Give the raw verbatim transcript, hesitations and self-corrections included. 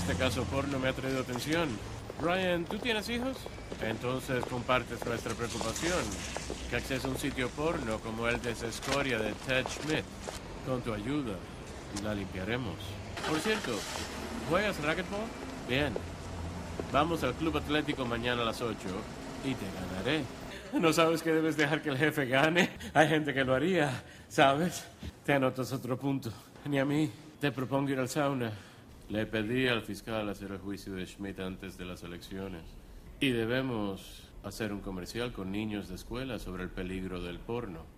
Este caso porno me ha traído atención. Ryan, ¿tú tienes hijos? Entonces compartes nuestra preocupación. Que acceso a un sitio porno como el de esa escoria de Ted Schmidt. Con tu ayuda, la limpiaremos. Por cierto, ¿juegas racquetball? Bien. Vamos al club atlético mañana a las ocho y te ganaré. ¿No sabes que debes dejar que el jefe gane? Hay gente que lo haría, ¿sabes? Te anotas otro punto. Ni a mí. Te propongo ir al sauna. Le pedí al fiscal hacer el juicio de Schmidt antes de las elecciones. Y debemos hacer un comercial con niños de escuela sobre el peligro del porno.